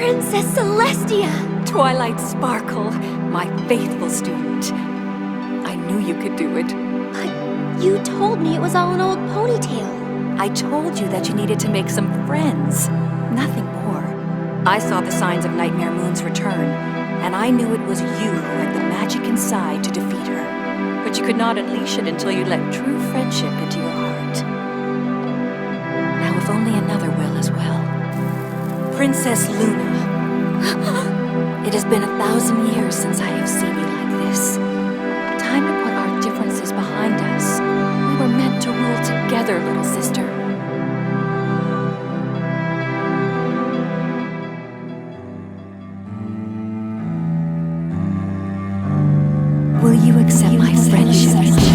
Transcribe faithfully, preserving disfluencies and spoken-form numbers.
Princess Celestia! Twilight Sparkle, my faithful student. I knew you could do it. But you told me it was all an old ponytail. I told you that you needed to make some friends. Nothing more. I saw the signs of Nightmare Moon's return, and I knew it was you who had the magic inside to defeat her. But you could not unleash it until you let true friendship into your heart. Now if only another will as well. Princess Luna. It has been a thousand years since I have seen you like this. Time to put our differences behind us. We were meant to rule together, little sister. Will you accept my friendship?